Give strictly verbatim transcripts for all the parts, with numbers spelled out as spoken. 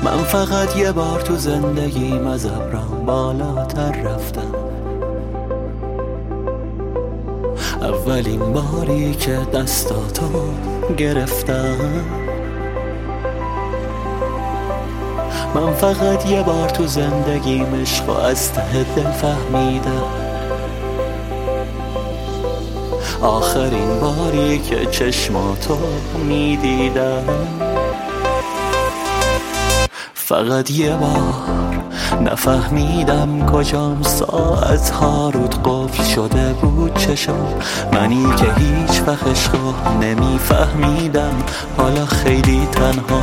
من فقط یه بار تو زندگیم از ابرام بالاتر رفتم، اولین باری که دستاتو گرفتم. من فقط یه بار تو زندگیم عشق و از ته دل فهمیدم، آخرین باری که چشماتو میدیدم. فقط یه بار نفهمیدم کجام، ساعتها رود قفل شده بود چشم منی که هیچ وقت عشقو نمیفهمیدم، حالا خیلی تنها.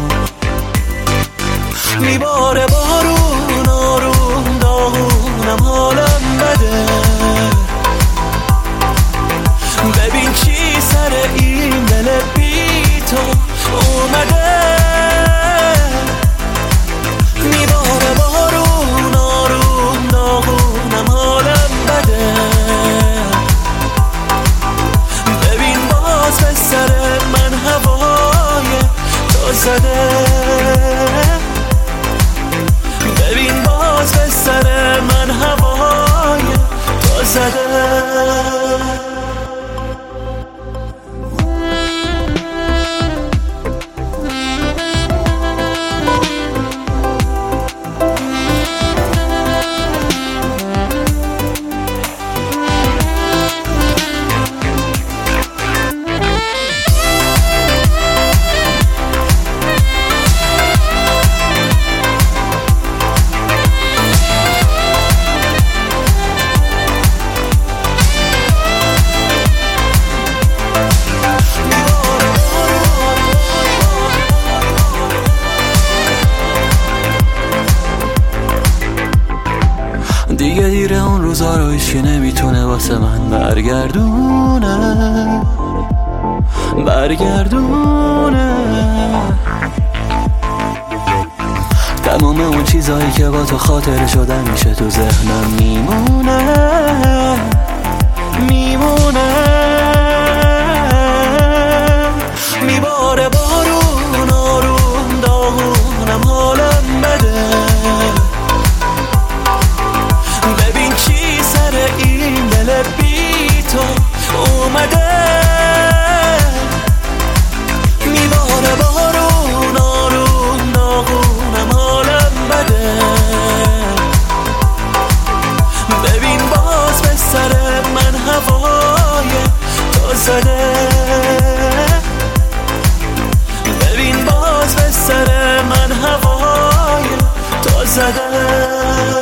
میباره بارون آروم داغونم، حالم بده، ببین چی سر این دل بی تو اومده. میباره بارون آروم داغونم، حالم بده، ببین باز به سر من هوای تو زده، ببین باز به سر من هوای تو زده. دیگه دیره اون روزا رو هیچی نمیتونه واسه من برگردونه برگردونه تمام اون چیزایی که با تو خاطره شدن میشه تو ذهنم میمونه میمونه. میباره بارون آروم داغونم، حالم بده، ببین چی سر این دل بی تو اومده. میباره بارون آروم داغونم، حالم بده، ببین باز به سر من هوای تو زده، ببین باز به سر من هوای تو زده.